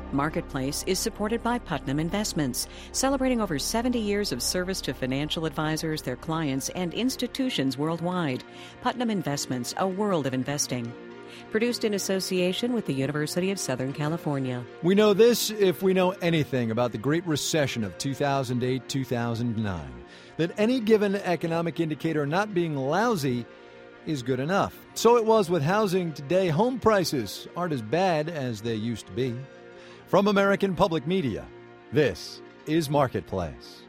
Marketplace is supported by Putnam Investments, celebrating over 70 years of service to financial advisors, their clients, and institutions worldwide. Putnam Investments, a world of investing. Produced in association with the University of Southern California. We know this if we know anything about the Great Recession of 2008-2009, that any given economic indicator not being lousy is good enough. So it was with housing today. Home prices aren't as bad as they used to be. From American Public Media, this is Marketplace.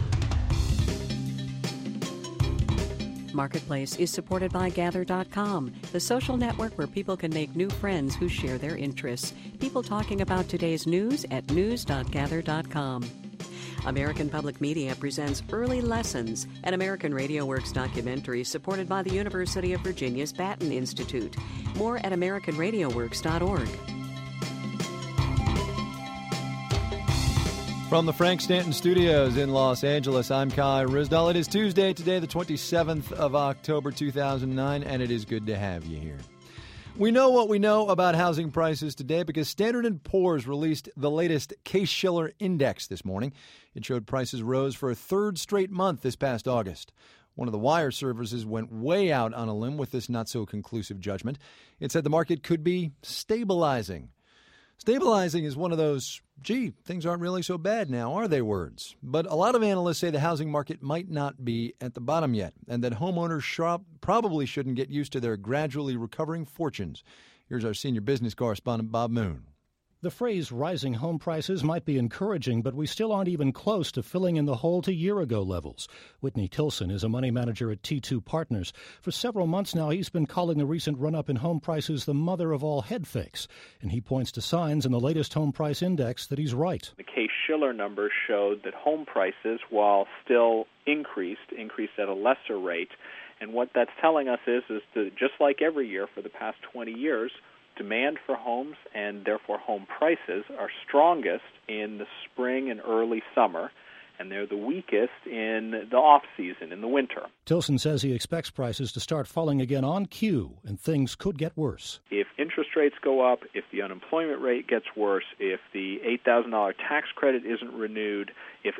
Marketplace is supported by Gather.com, the social network where people can make new friends who share their interests. People talking about today's news at news.gather.com. American Public Media presents Early Lessons, an American Radio Works documentary supported by the University of Virginia's Batten Institute. More at AmericanRadioWorks.org. From the Frank Stanton Studios in Los Angeles, I'm Kai Ryssdal. It is Tuesday today, the 27th of October, 2009, and it is good to have you here. We know what we know about housing prices today because Standard & Poor's released the latest Case-Shiller Index this morning. It showed prices rose for a third straight month this past August. One of the wire services went way out on a limb with this not-so-conclusive judgment. It said the market could be stabilizing. Stabilizing is one of those, gee, things aren't really so bad now, are they words? But a lot of analysts say the housing market might not be at the bottom yet, and that homeowners probably shouldn't get used to their gradually recovering fortunes. Here's our senior business correspondent, Bob Moon. The phrase rising home prices might be encouraging, but we still aren't even close to filling in the hole to year-ago levels. Whitney Tilson is a money manager at T2 Partners. For several months now, he's been calling the recent run-up in home prices the mother of all head fakes. And he points to signs in the latest home price index that he's right. The Case-Shiller numbers showed that home prices, while still increased at a lesser rate. And what that's telling us is that just like every year for the past 20 years, demand for homes and therefore home prices are strongest in the spring and early summer, and they're the weakest in the off-season, in the winter. Tilson says he expects prices to start falling again on cue, and things could get worse. If interest rates go up, if the unemployment rate gets worse, if the $8,000 tax credit isn't renewed, if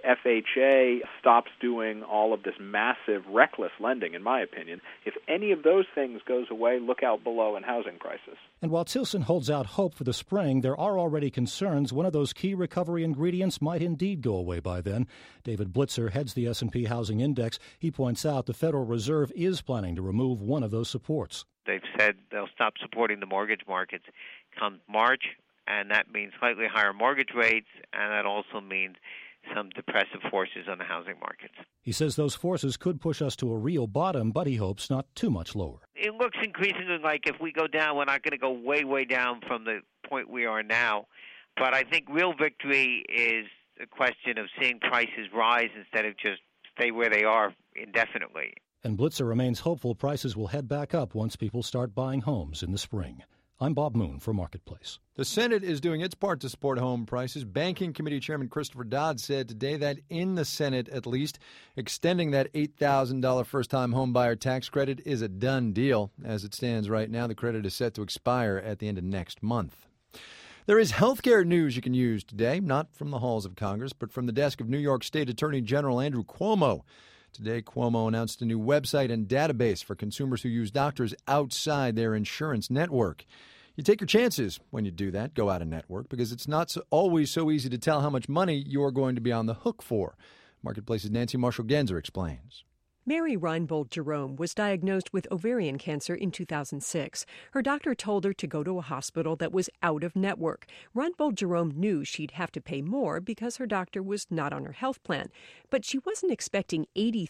FHA stops doing all of this massive, reckless lending, in my opinion, if any of those things goes away, look out below in housing prices. And while Tilson holds out hope for the spring, there are already concerns one of those key recovery ingredients might indeed go away by then. David Blitzer heads the S&P Housing Index. He points out the Federal Reserve is planning to remove one of those supports. They've said they'll stop supporting the mortgage markets come March, and that means slightly higher mortgage rates, and that also means some depressive forces on the housing markets. He says those forces could push us to a real bottom, but he hopes not too much lower. It looks increasingly like if we go down, we're not going to go way, way down from the point we are now. But I think real victory is a question of seeing prices rise instead of just stay where they are indefinitely. And Blitzer remains hopeful prices will head back up once people start buying homes in the spring. I'm Bob Moon for Marketplace. The Senate is doing its part to support home prices. Banking Committee Chairman Christopher Dodd said today that in the Senate, at least, extending that $8,000 first-time homebuyer tax credit is a done deal. As it stands right now, the credit is set to expire at the end of next month. There is healthcare news you can use today, not from the halls of Congress, but from the desk of New York State Attorney General Andrew Cuomo. Today, Cuomo announced a new website and database for consumers who use doctors outside their insurance network. You take your chances when you do that, go out of network, because it's not always so easy to tell how much money you're going to be on the hook for. Marketplace's Nancy Marshall-Genzer explains. Mary Reinbold Jerome was diagnosed with ovarian cancer in 2006. Her doctor told her to go to a hospital that was out of network. Reinbold Jerome knew she'd have to pay more because her doctor was not on her health plan. But she wasn't expecting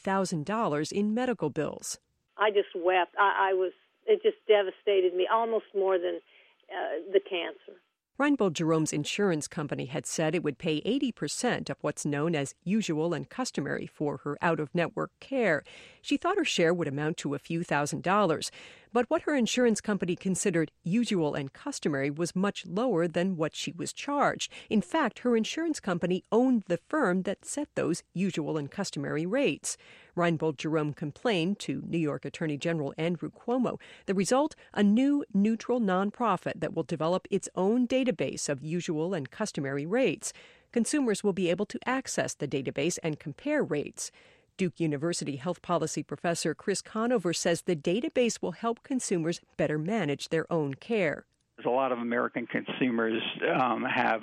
$80,000 in medical bills. I just wept. It just devastated me, almost more than the cancer. Reinbold Jerome's insurance company had said it would pay 80% of what's known as usual and customary for her out-of-network care. She thought her share would amount to a few $1,000s. But what her insurance company considered usual and customary was much lower than what she was charged. In fact, her insurance company owned the firm that set those usual and customary rates. Reinbold Jerome complained to New York Attorney General Andrew Cuomo. The result, a new neutral nonprofit that will develop its own database database of usual and customary rates. Consumers will be able to access the database and compare rates. Duke University health policy professor Chris Conover says the database will help consumers better manage their own care. A lot of American consumers have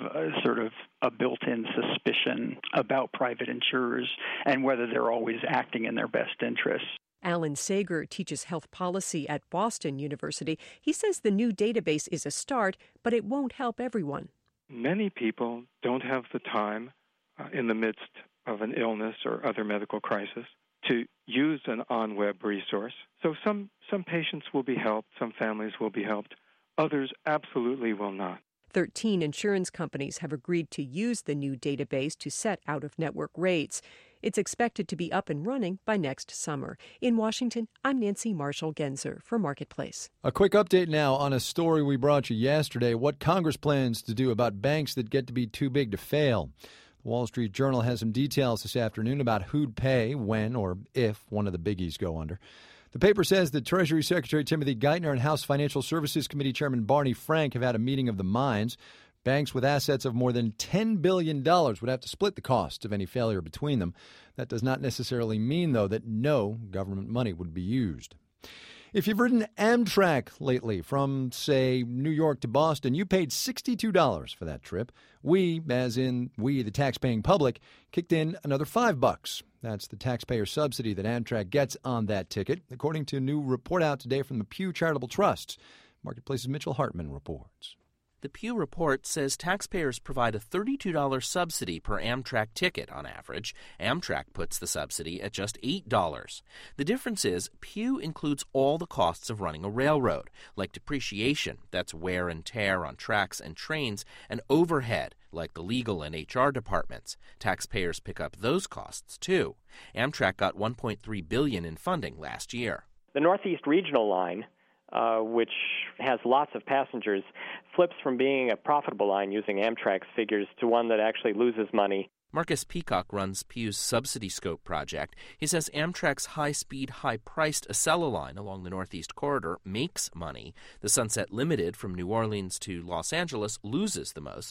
a built-in suspicion about private insurers and whether they're always acting in their best interests. Alan Sager teaches health policy at Boston University. He says the new database is a start, but it won't help everyone. Many people don't have the time in the midst of an illness or other medical crisis to use an on-web resource. So some patients will be helped, some families will be helped, others absolutely will not. 13 insurance companies have agreed to use the new database to set out-of-network rates. It's expected to be up and running by next summer. In Washington, I'm Nancy Marshall-Genzer for Marketplace. A quick update now on a story we brought you yesterday, what Congress plans to do about banks that get to be too big to fail. The Wall Street Journal has some details this afternoon about who'd pay when or if one of the biggies go under. The paper says that Treasury Secretary Timothy Geithner and House Financial Services Committee Chairman Barney Frank have had a meeting of the minds. Banks with assets of more than $10 billion would have to split the costs of any failure between them. That does not necessarily mean, though, that no government money would be used. If you've ridden Amtrak lately from, say, New York to Boston, you paid $62 for that trip. We, as in we, the taxpaying public, kicked in another $5. That's the taxpayer subsidy that Amtrak gets on that ticket, according to a new report out today from the Pew Charitable Trust. Marketplace's Mitchell Hartman reports. The Pew report says taxpayers provide a $32 subsidy per Amtrak ticket on average. Amtrak puts the subsidy at just $8. The difference is Pew includes all the costs of running a railroad, like depreciation, that's wear and tear on tracks and trains, and overhead, like the legal and HR departments. Taxpayers pick up those costs, too. Amtrak got $1.3 billion in funding last year. The Northeast Regional Line, which has lots of passengers, flips from being a profitable line using Amtrak's figures to one that actually loses money. Marcus Peacock runs Pew's Subsidy Scope project. He says Amtrak's high-speed, high-priced Acela line along the Northeast Corridor makes money. The Sunset Limited from New Orleans to Los Angeles loses the most,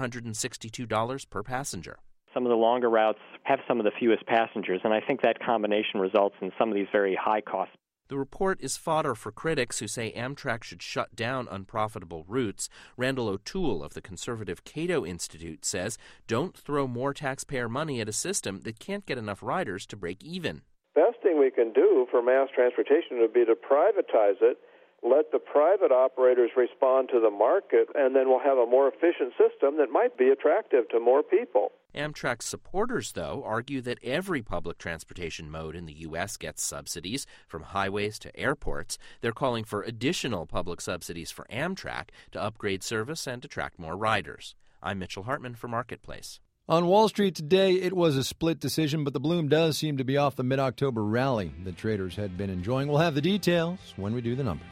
$462 per passenger. Some of the longer routes have some of the fewest passengers, and I think that combination results in some of these very high costs. The report is fodder for critics who say Amtrak should shut down unprofitable routes. Randall O'Toole of the conservative Cato Institute says, don't throw more taxpayer money at a system that can't get enough riders to break even. Best thing we can do for mass transportation would be to privatize it, let the private operators respond to the market, and then we'll have a more efficient system that might be attractive to more people. Amtrak supporters, though, argue that every public transportation mode in the U.S. gets subsidies, from highways to airports. They're calling for additional public subsidies for Amtrak to upgrade service and attract more riders. I'm Mitchell Hartman for Marketplace. On Wall Street today, it was a split decision, but the bloom does seem to be off the mid-October rally that traders had been enjoying. We'll have the details when we do the numbers.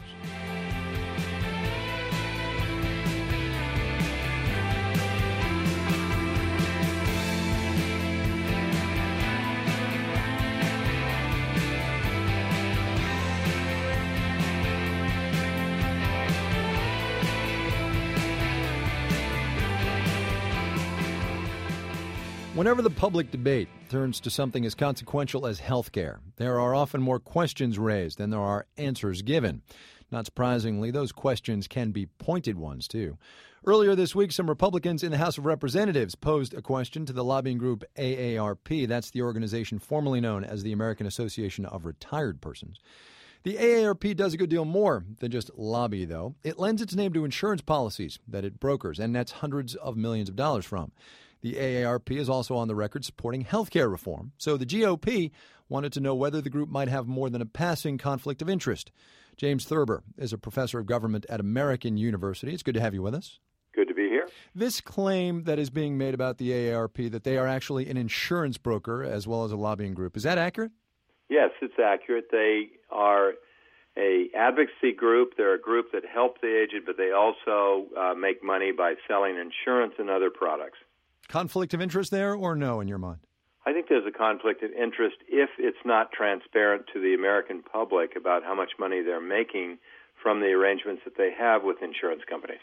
Whenever the public debate turns to something as consequential as health care, there are often more questions raised than there are answers given. Not surprisingly, those questions can be pointed ones, too. Earlier this week, some Republicans in the House of Representatives posed a question to the lobbying group AARP. That's the organization formerly known as the American Association of Retired Persons. The AARP does a good deal more than just lobby, though. It lends its name to insurance policies that it brokers and nets hundreds of millions of dollars from. The AARP is also on the record supporting health care reform, so the GOP wanted to know whether the group might have more than a passing conflict of interest. James Thurber is a professor of government at American University. It's good to have you with us. Good to be here. This claim that is being made about the AARP, that they are actually an insurance broker as well as a lobbying group, is that accurate? Yes, it's accurate. They are a advocacy group. They're a group that help the aged, but they also make money by selling insurance and other products. Conflict of interest there or no in your mind? I think there's a conflict of interest if it's not transparent to the American public about how much money they're making from the arrangements that they have with insurance companies.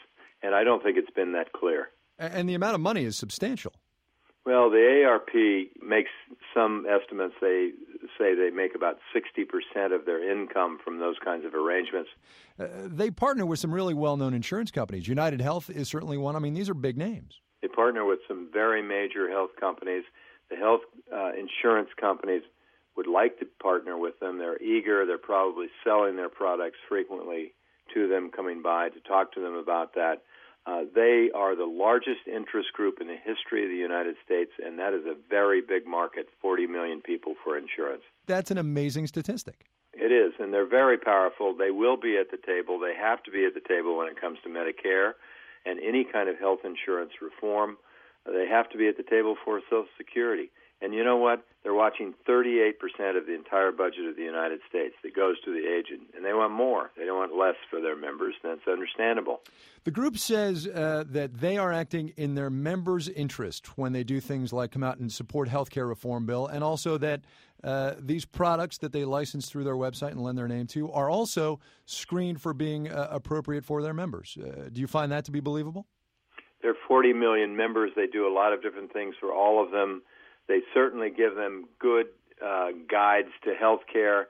and I don't think it's been that clear. And the amount of money is substantial. Well, the ARP makes some estimates. They say they make about 60% of their income from those kinds of arrangements. They partner with some really well-known insurance companies. United Health is certainly one. I mean, these are big names. They partner with some very major health companies. The health insurance companies would like to partner with them. They're eager. They're probably selling their products frequently to them, coming by to talk to them about that. They are the largest interest group in the history of the United States, and that is a very big market, 40 million people for insurance. That's an amazing statistic. It is, and they're very powerful. They will be at the table. They have to be at the table when it comes to Medicare and any kind of health insurance reform. They have to be at the table for Social Security. And you know what? They're watching 38% of the entire budget of the United States that goes to the agent, and they want more. They don't want less for their members, and that's understandable. The group says that they are acting in their members' interest when they do things like come out and support health care reform bill, and also that these products that they license through their website and lend their name to are also screened for being appropriate for their members. Do you find that to be believable? There are 40 million members. They do a lot of different things for all of them. They certainly give them good guides to health care,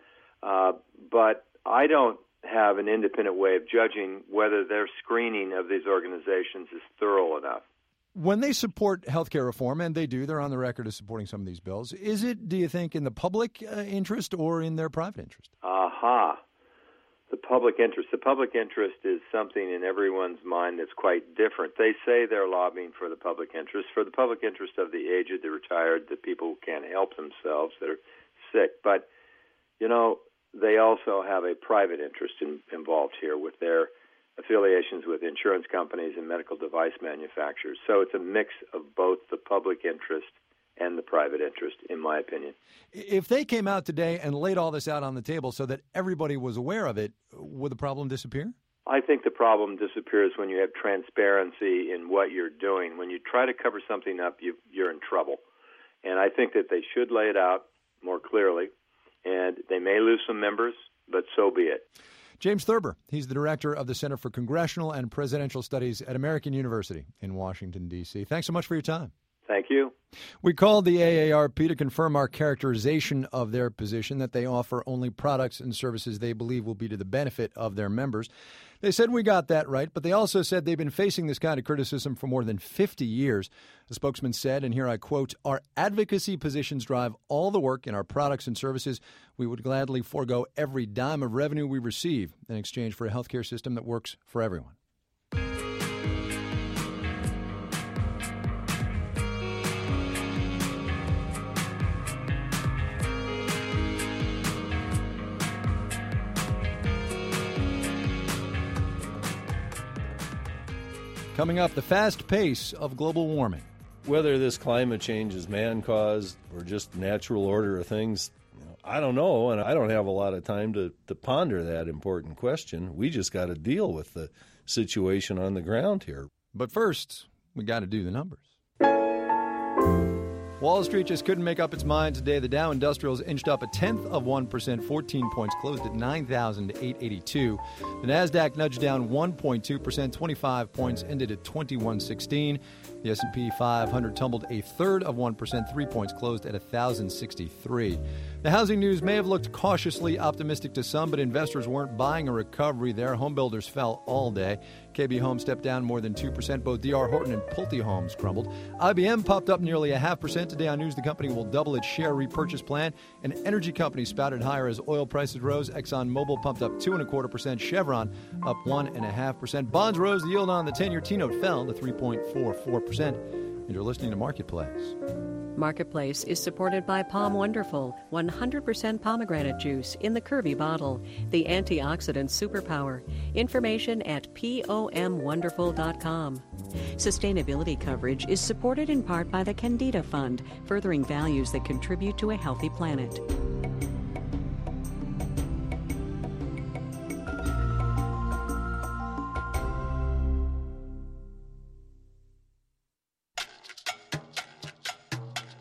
but I don't have an independent way of judging whether their screening of these organizations is thorough enough. When they support health care reform, and they do, they're on the record as supporting some of these bills, is it, do you think, in the public interest or in their private interest? Aha. The public interest. The public interest is something in everyone's mind that's quite different. They say they're lobbying for the public interest, of the aged, the retired, the people who can't help themselves, that are sick. But, you know, they also have a private interest involved here with their affiliations with insurance companies and medical device manufacturers. So it's a mix of both the public interest and the private interest, in my opinion. If they came out today and laid all this out on the table so that everybody was aware of it, would the problem disappear? I think the problem disappears when you have transparency in what you're doing. When you try to cover something up, you're in trouble. And I think that they should lay it out more clearly. And they may lose some members, but so be it. James Thurber, he's the director of the Center for Congressional and Presidential Studies at American University in Washington, D.C. Thanks so much for your time. Thank you. We called the AARP to confirm our characterization of their position, that they offer only products and services they believe will be to the benefit of their members. They said we got that right, but they also said they've been facing this kind of criticism for more than 50 years. The spokesman said, and here I quote, "Our advocacy positions drive all the work in our products and services. We would gladly forego every dime of revenue we receive in exchange for a healthcare system that works for everyone." Coming up, the fast pace of global warming. Whether this climate change is man-caused or just natural order of things, I don't know, and I don't have a lot of time to ponder that important question. We just got to deal with the situation on the ground here. But first, we got to do the numbers. Wall Street just couldn't make up its mind today. The Dow Industrials inched up 0.1%, 14 points, closed at 9,882. The Nasdaq nudged down 1.2%, 25 points, ended at 2116. The S&P 500 tumbled 0.33%, 3 points, closed at 1,063. The housing news may have looked cautiously optimistic to some, but investors weren't buying a recovery there. Home builders fell all day. KB Home stepped down more than 2%. Both D.R. Horton and Pulte Homes crumbled. IBM popped up nearly 0.5%. Today on news, the company will double its share repurchase plan. And energy companies spouted higher as oil prices rose. ExxonMobil pumped up 2.25%. Chevron up 1.5%. Bonds rose. The yield on the 10-year T-note fell to 3.44%. And you're listening to Marketplace. Marketplace is supported by Palm Wonderful, 100% pomegranate juice in the curvy bottle, the antioxidant superpower. Information at pomwonderful.com. Sustainability coverage is supported in part by the Candida Fund, furthering values that contribute to a healthy planet.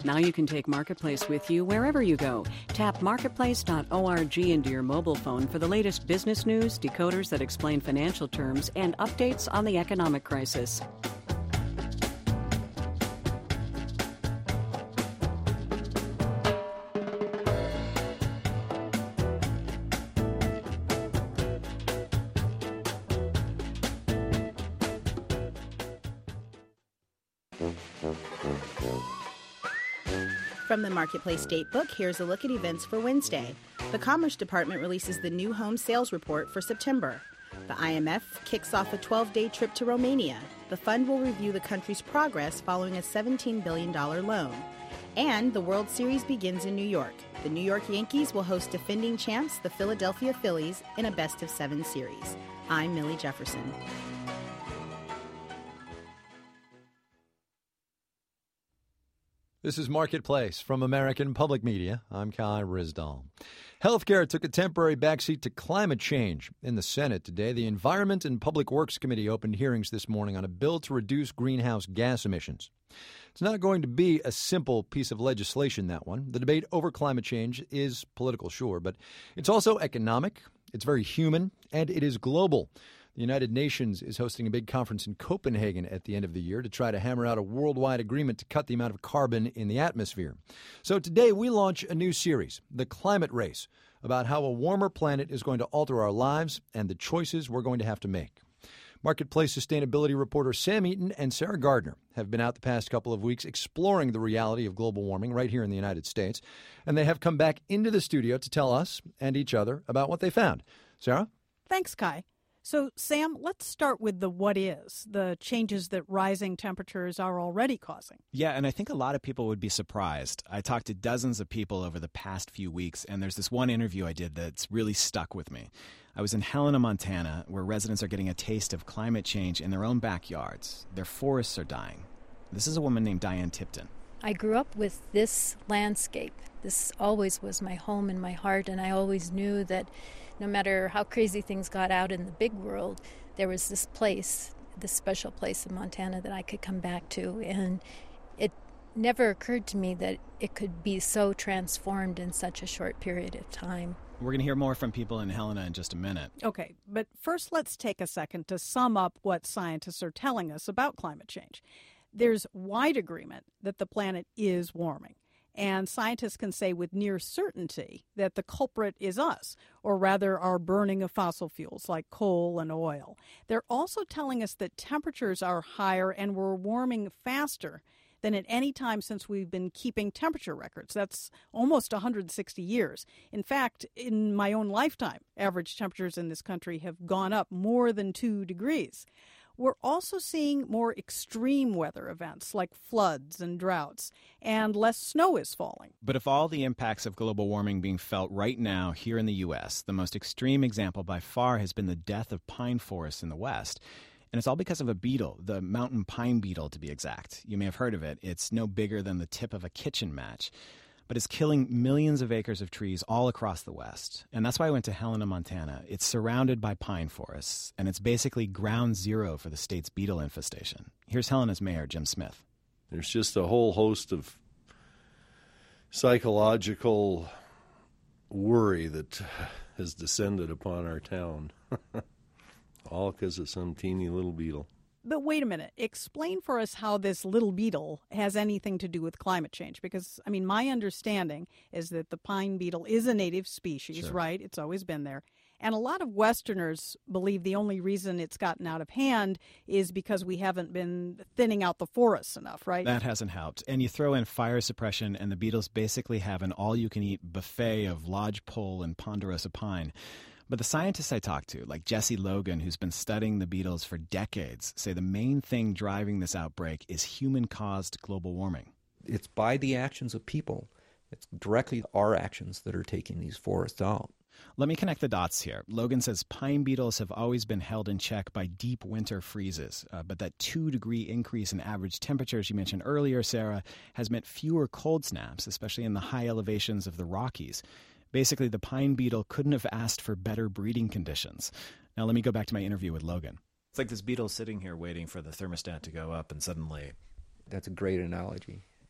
Now you can take Marketplace with you wherever you go. Tap marketplace.org into your mobile phone for the latest business news, decoders that explain financial terms, and updates on the economic crisis. From the Marketplace Datebook, here's a look at events for Wednesday. The Commerce Department releases the new home sales report for September. The IMF kicks off a 12-day trip to Romania. The fund will review the country's progress following a $17 billion loan. And the World Series begins in New York. The New York Yankees will host defending champs, the Philadelphia Phillies, in a best-of-7 series. I'm Millie Jefferson. This is Marketplace from American Public Media. I'm Kai Ryssdal. Healthcare took a temporary backseat to climate change. In the Senate today, the Environment and Public Works Committee opened hearings this morning on a bill to reduce greenhouse gas emissions. It's not going to be a simple piece of legislation, that one. The debate over climate change is political, sure, but it's also economic, it's very human, and it is global. The United Nations is hosting a big conference in Copenhagen at the end of the year to try to hammer out a worldwide agreement to cut the amount of carbon in the atmosphere. So today we launch a new series, The Climate Race, about how a warmer planet is going to alter our lives and the choices we're going to have to make. Marketplace sustainability reporter Sam Eaton and Sarah Gardner have been out the past couple of weeks exploring the reality of global warming right here in the United States, and they have come back into the studio to tell us and each other about what they found. Sarah? Thanks, Kai. So, Sam, let's start with the what is, the changes that rising temperatures are already causing. Yeah, and I think a lot of people would be surprised. I talked to dozens of people over the past few weeks, and there's this one interview I did that's really stuck with me. I was in Helena, Montana, where residents are getting a taste of climate change in their own backyards. Their forests are dying. This is a woman named Diane Tipton. I grew up with this landscape. This always was my home and my heart, and I always knew that no matter how crazy things got out in the big world, there was this place, this special place in Montana that I could come back to. And it never occurred to me that it could be so transformed in such a short period of time. We're going to hear more from people in Helena in just a minute. Okay, but first let's take a second to sum up what scientists are telling us about climate change. There's wide agreement that the planet is warming. And scientists can say with near certainty that the culprit is us, or rather our burning of fossil fuels like coal and oil. They're also telling us that temperatures are higher and we're warming faster than at any time since we've been keeping temperature records. That's almost 160 years. In fact, in my own lifetime, average temperatures in this country have gone up more than 2 degrees. We're also seeing more extreme weather events like floods and droughts, and less snow is falling. But of all the impacts of global warming being felt right now here in the U.S., the most extreme example by far has been the death of pine forests in the West. And it's all because of a beetle, the mountain pine beetle to be exact. You may have heard of it. It's no bigger than the tip of a kitchen match. But it's killing millions of acres of trees all across the West. And that's why I went to Helena, Montana. It's surrounded by pine forests, and it's basically ground zero for the state's beetle infestation. Here's Helena's mayor, Jim Smith. There's just a whole host of psychological worry that has descended upon our town, all because of some teeny little beetle. But wait a minute. Explain for us how this little beetle has anything to do with climate change. Because, I mean, my understanding is that the pine beetle is a native species, Sure. right? It's always been there. And a lot of Westerners believe the only reason it's gotten out of hand is because we haven't been thinning out the forests enough, right? That hasn't helped. And you throw in fire suppression, and the beetles basically have an all-you-can-eat buffet of lodgepole and ponderosa pine. But the scientists I talked to, like Jesse Logan, who's been studying the beetles for decades, say the main thing driving this outbreak is human-caused global warming. It's by the actions of people. It's directly our actions that are taking these forests out. Let me connect the dots here. Logan says pine beetles have always been held in check by deep winter freezes, but that 2-degree increase in average temperatures you mentioned earlier, Sarah, has meant fewer cold snaps, especially in the high elevations of the Rockies. Basically, the pine beetle couldn't have asked for better breeding conditions. Now, let me go back to my interview with Logan. It's like this beetle sitting here waiting for the thermostat to go up, and suddenly... That's a great analogy.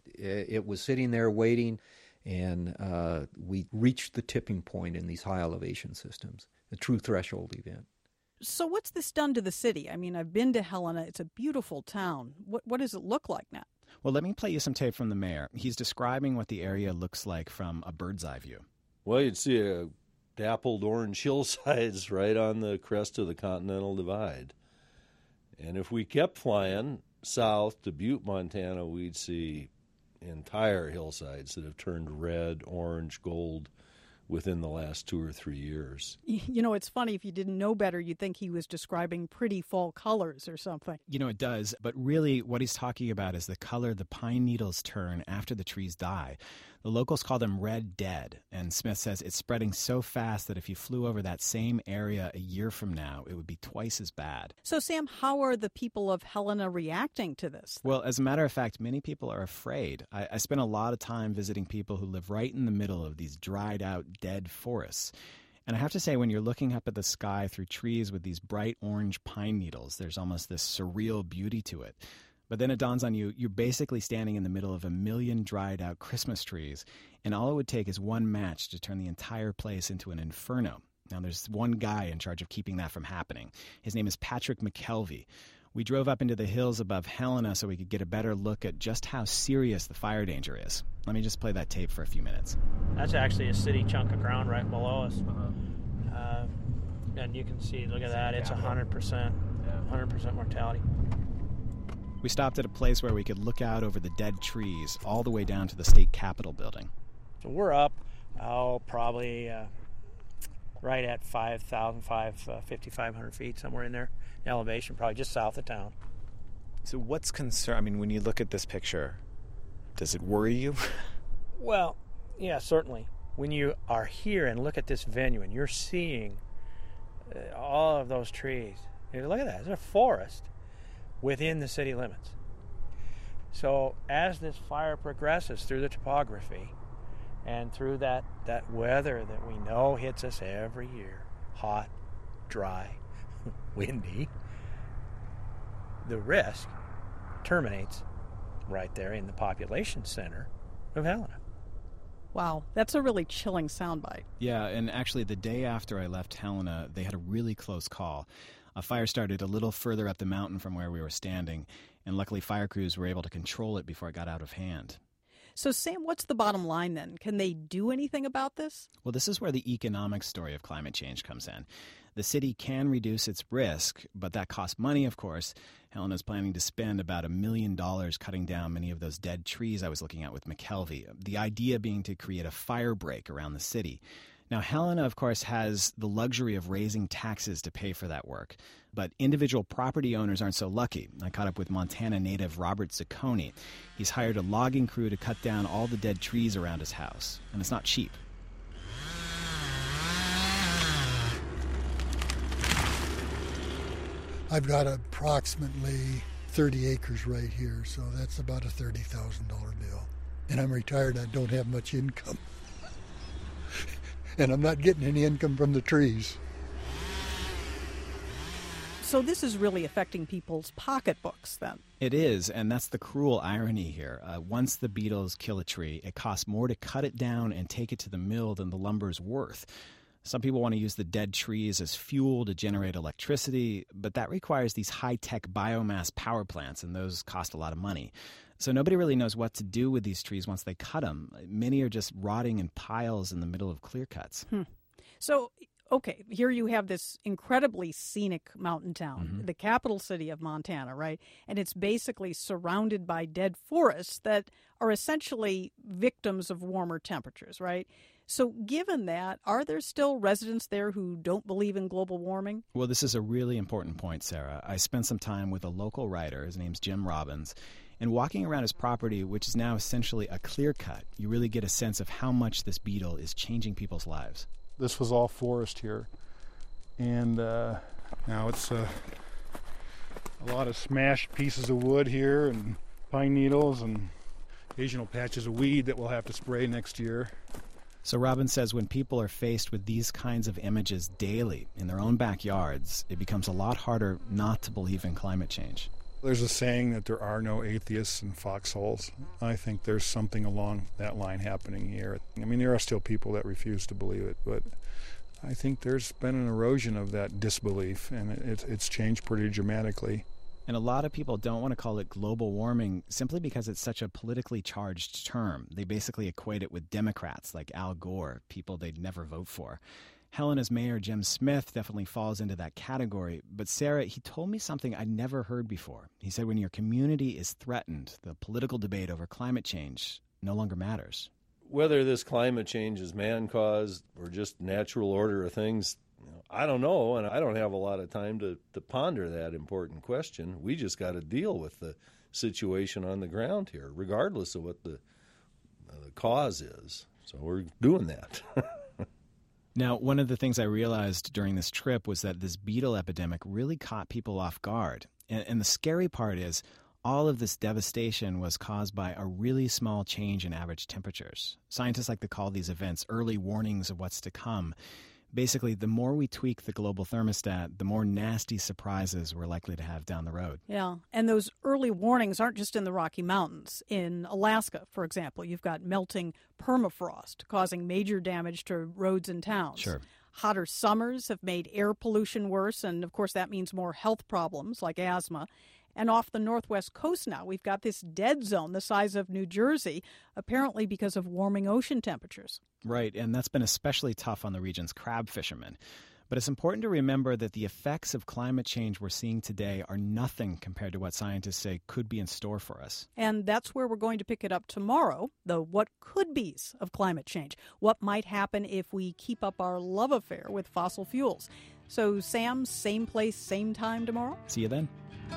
It was sitting there waiting, and we reached the tipping point in these high elevation systems, the true threshold event. So what's this done to the city? I mean, I've been to Helena. It's a beautiful town. What does it look like now? Well, let me play you some tape from the mayor. He's describing what the area looks like from a bird's eye view. Well, you'd see a dappled orange hillsides right on the crest of the Continental Divide. And if we kept flying south to Butte, Montana, we'd see entire hillsides that have turned red, orange, gold within the last 2 or 3 years. You know, it's funny. If you didn't know better, you'd think he was describing pretty fall colors or something. You know, it does. But really, what he's talking about is the color the pine needles turn after the trees die. The locals call them red dead. And Smith says it's spreading so fast that if you flew over that same area a year from now, it would be twice as bad. So, Sam, how are the people of Helena reacting to this? Well, as a matter of fact, many people are afraid. I spent a lot of time visiting people who live right in the middle of these dried out, dead forests. And I have to say, when you're looking up at the sky through trees with these bright orange pine needles, there's almost this surreal beauty to it. But then it dawns on you, you're basically standing in the middle of 1 million dried out Christmas trees, and all it would take is one match to turn the entire place into an inferno. Now, there's one guy in charge of keeping that from happening. His name is Patrick McKelvey. We drove up into the hills above Helena so we could get a better look at just how serious the fire danger is. Let me just play that tape for a few minutes. That's actually a city chunk of ground right below us. And you can see, look at that, it's 100%, 100% mortality. We stopped at a place where we could look out over the dead trees all the way down to the state capitol building. So we're up, probably right at 5,500 feet, somewhere in there. Elevation, probably just south of town. So what's concern? I mean, when you look at this picture, does it worry you? Well, yeah, certainly. When you are here and look at this venue and you're seeing all of those trees, look at that, it's a forest within the city limits. So as this fire progresses through the topography and through that weather that we know hits us every year, hot, dry, windy, the risk terminates right there in the population center of Helena. Wow, that's a really chilling soundbite. Yeah, and actually the day after I left Helena, they had a really close call. A fire started a little further up the mountain from where we were standing, and luckily fire crews were able to control it before it got out of hand. So, Sam, what's the bottom line then? Can they do anything about this? Well, this is where the economic story of climate change comes in. The city can reduce its risk, but that costs money, of course. Helena's planning to spend about $1 million cutting down many of those dead trees I was looking at with McKelvey. The idea being to create a fire break around the city. Now, Helena, of course, has the luxury of raising taxes to pay for that work. But individual property owners aren't so lucky. I caught up with Montana native Robert Zacconi. He's hired a logging crew to cut down all the dead trees around his house. And it's not cheap. I've got approximately 30 acres right here, so that's about a $30,000 bill. And I'm retired, I don't have much income. And I'm not getting any income from the trees. So this is really affecting people's pocketbooks then. It is, and that's the cruel irony here. Once the beetles kill a tree, it costs more to cut it down and take it to the mill than the lumber's worth. Some people want to use the dead trees as fuel to generate electricity, but that requires these high-tech biomass power plants, and those cost a lot of money. So nobody really knows what to do with these trees once they cut them. Many are just rotting in piles in the middle of clear cuts. So, okay, here you have this incredibly scenic mountain town, the capital city of Montana, right? And it's basically surrounded by dead forests that are essentially victims of warmer temperatures, right? So given that, are there still residents there who don't believe in global warming? Well, this is a really important point, Sarah. I spent some time with a local writer. His name's Jim Robbins. And walking around his property, which is now essentially a clear cut, you really get a sense of how much this beetle is changing people's lives. This was all forest here. And now it's a lot of smashed pieces of wood here and pine needles and occasional patches of weed that we'll have to spray next year. So Robbins says when people are faced with these kinds of images daily in their own backyards, it becomes a lot harder not to believe in climate change. There's a saying that there are no atheists in foxholes. I think there's something along that line happening here. I mean, there are still people that refuse to believe it, but I think there's been an erosion of that disbelief, and it's changed pretty dramatically. And a lot of people don't want to call it global warming simply because it's such a politically charged term. They basically equate it with Democrats like Al Gore, people they'd never vote for. Helena's mayor, Jim Smith, definitely falls into that category. But Sarah, he told me something I'd never heard before. He said when your community is threatened, the political debate over climate change no longer matters. Whether this climate change is man-caused or just natural order of things, I don't know, and I don't have a lot of time to ponder that important question. We just got to deal with the situation on the ground here, regardless of what the cause is. So we're doing that. Now, one of the things I realized during this trip was that this beetle epidemic really caught people off guard. And the scary part is all of this devastation was caused by a really small change in average temperatures. Scientists like to call these events early warnings of what's to come. Basically, the more we tweak the global thermostat, the more nasty surprises we're likely to have down the road. Yeah, and those early warnings aren't just in the Rocky Mountains. In Alaska, for example, you've got melting permafrost causing major damage to roads and towns. Sure. Hotter summers have made air pollution worse, and of course that means more health problems like asthma. And off the northwest coast now, we've got this dead zone the size of New Jersey, apparently because of warming ocean temperatures. Right, and that's been especially tough on the region's crab fishermen. But it's important to remember that the effects of climate change we're seeing today are nothing compared to what scientists say could be in store for us. And that's where we're going to pick it up tomorrow, the what could be's of climate change. What might happen if we keep up our love affair with fossil fuels. So, Sam, same place, same time tomorrow? See you then.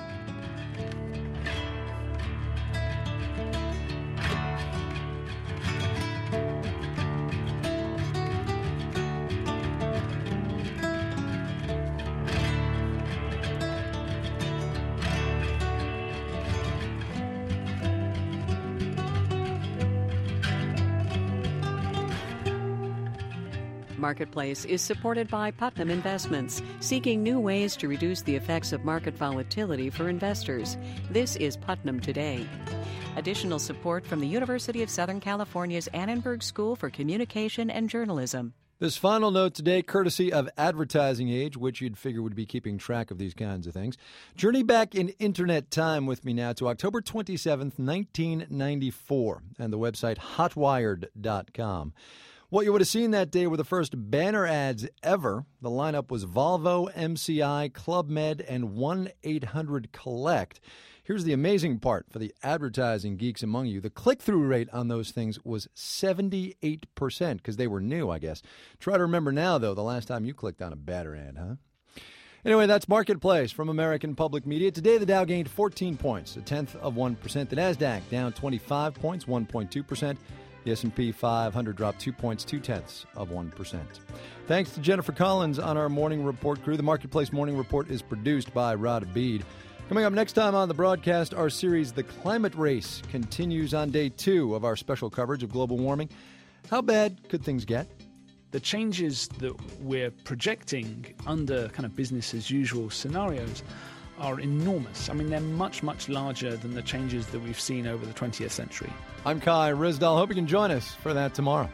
Marketplace is supported by Putnam Investments, seeking new ways to reduce the effects of market volatility for investors. This is Putnam Today. Additional support from the University of Southern California's Annenberg School for Communication and Journalism. This final note today, courtesy of Advertising Age, which you'd figure would be keeping track of these kinds of things. Journey back in Internet time with me now to October 27th, 1994, and the website hotwired.com. What you would have seen that day were the first banner ads ever. The lineup was Volvo, MCI, Club Med, and 1-800-COLLECT. Here's the amazing part for the advertising geeks among you. The click-through rate on those things was 78% because they were new, I guess. Try to remember now, though, the last time you clicked on a banner ad, huh? Anyway, that's Marketplace from American Public Media. Today, the Dow gained 14 points, 0.1%. The NASDAQ down 25 points, 1.2%. The S&P 500 dropped 2 points, 0.2%. Thanks to Jennifer Collins on our Morning Report crew. The Marketplace Morning Report is produced by Rod Abid. Coming up next time on the broadcast, our series The Climate Race continues on day 2 of our special coverage of global warming. How bad could things get? The changes that we're projecting under kind of business as usual scenarios are enormous. I mean, they're much, much larger than the changes that we've seen over the 20th century. I'm Kai Ryssdal. Hope you can join us for that tomorrow.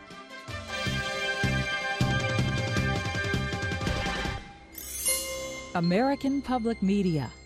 American Public Media.